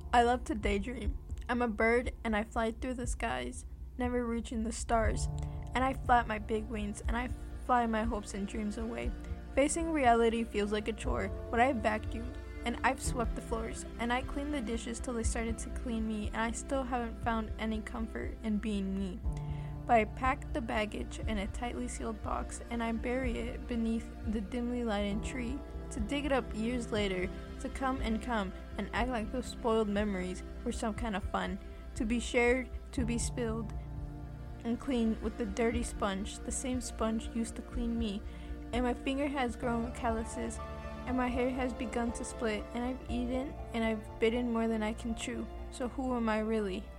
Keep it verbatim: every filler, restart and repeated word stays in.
I love to daydream. I'm a bird and I fly through the skies, never reaching the stars. And I flap my big wings and I fly my hopes and dreams away. Facing reality feels like a chore, but I vacuumed and I've swept the floors and I cleaned the dishes till they started to clean me, and I still haven't found any comfort in being me. But I pack the baggage in a tightly sealed box and I bury it beneath the dimly lighted tree, to dig it up years later, to come and come and act like those spoiled memories were some kind of fun, to be shared, to be spilled and cleaned with the dirty sponge, the same sponge used to clean me. And my finger has grown calluses, and my hair has begun to split, and I've eaten and I've bitten more than I can chew. So who am I really?